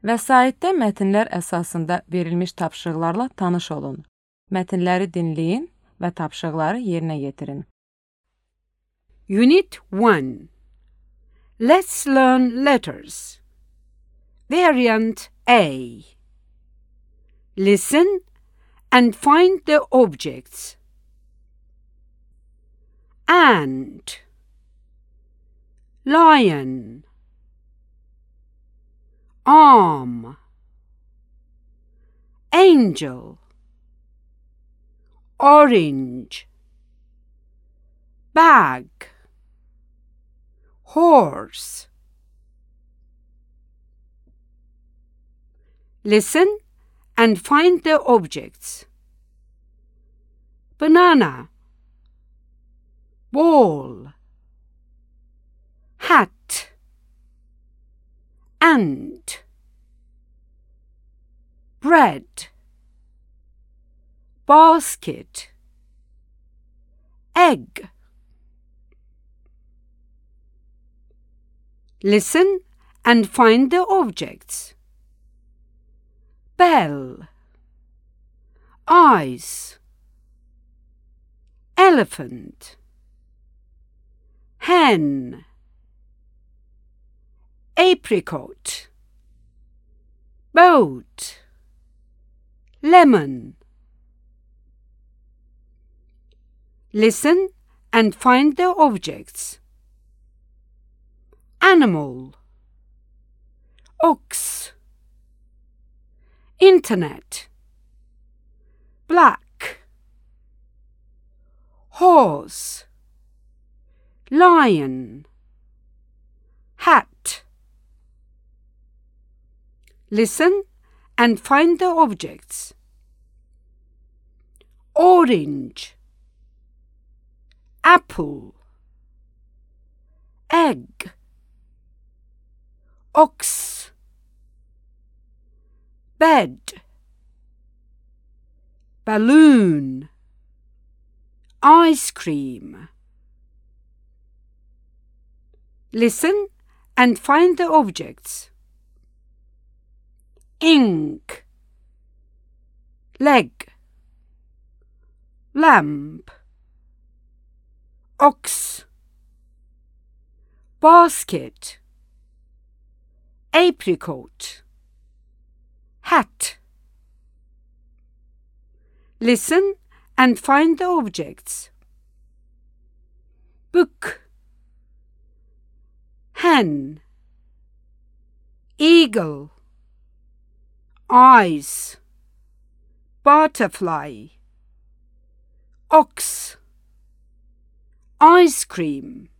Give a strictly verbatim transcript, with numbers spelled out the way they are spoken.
Vəsaitdə mətnlər əsasında verilmiş tapşırıqlarla tanış olun. Mətnləri dinləyin və tapşırıqları yerinə yetirin. Unit one. Let's learn letters. Variant A. Listen and find the objects. Ant, lion, arm, angel, orange, bag, horse. Listen and find the objects. Banana, ball, hat, ant, bread, basket, egg. Listen and find the objects. Bell, eyes, elephant, hen, apricot, boat, lemon. Listen and find the objects. Animal, ox, internet, black, horse, lion, hat. Listen and find the objects. Orange, apple, egg, ox, bed, balloon, ice cream. Listen and find the objects. Ink, leg, lamp, ox, basket, apricot, hat. Listen and find the objects. Book, hen, eagle, eyes, butterfly, ox, ice cream.